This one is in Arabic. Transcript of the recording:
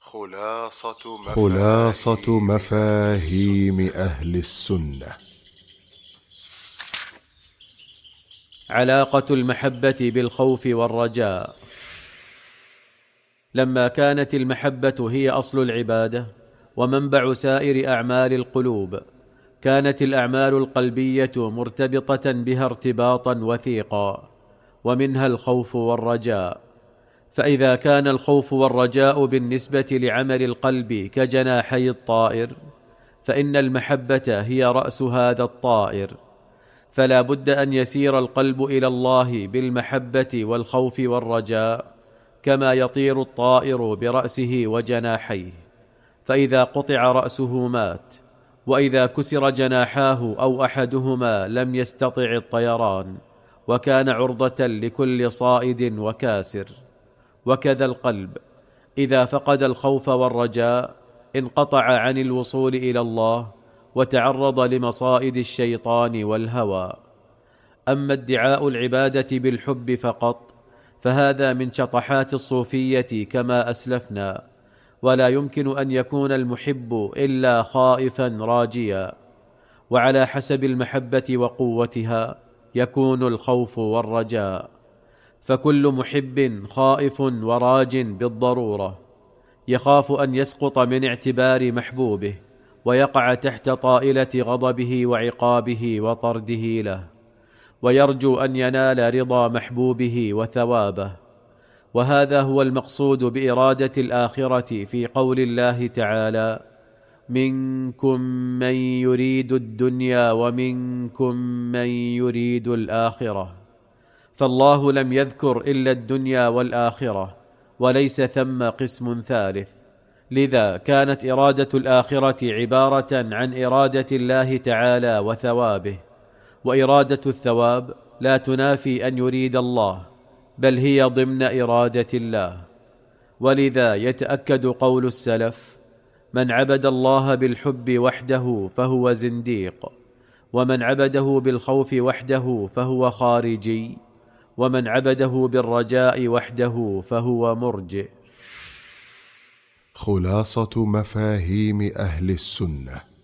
خلاصة مفاهيم أهل السنة. علاقة المحبة بالخوف والرجاء. لما كانت المحبة هي أصل العبادة ومنبع سائر أعمال القلوب، كانت الأعمال القلبية مرتبطة بها ارتباطا وثيقا، ومنها الخوف والرجاء. فإذا كان الخوف والرجاء بالنسبة لعمل القلب كجناحي الطائر، فإن المحبة هي رأس هذا الطائر، فلا بد أن يسير القلب إلى الله بالمحبة والخوف والرجاء، كما يطير الطائر برأسه وجناحيه، فإذا قطع رأسه مات، وإذا كسر جناحاه أو أحدهما لم يستطع الطيران، وكان عرضة لكل صائد وكاسر. وكذا القلب إذا فقد الخوف والرجاء انقطع عن الوصول إلى الله، وتعرض لمصائد الشيطان والهوى. أما ادعاء العبادة بالحب فقط فهذا من شطحات الصوفية كما أسلفنا، ولا يمكن أن يكون المحب إلا خائفا راجيا، وعلى حسب المحبة وقوتها يكون الخوف والرجاء. فكل محب خائف وراج بالضرورة، يخاف أن يسقط من اعتبار محبوبه ويقع تحت طائلة غضبه وعقابه وطرده له، ويرجو أن ينال رضا محبوبه وثوابه. وهذا هو المقصود بإرادة الآخرة في قول الله تعالى: منكم من يريد الدنيا ومنكم من يريد الآخرة. فالله لم يذكر إلا الدنيا والآخرة، وليس ثم قسم ثالث. لذا كانت إرادة الآخرة عبارة عن إرادة الله تعالى وثوابه، وإرادة الثواب لا تنافي أن يريد الله، بل هي ضمن إرادة الله. ولذا يتأكد قول السلف: من عبد الله بالحب وحده فهو زنديق، ومن عبده بالخوف وحده فهو خارجي، ومن عبده بالرجاء وحده فهو مرجئ. خلاصة مفاهيم أهل السنة.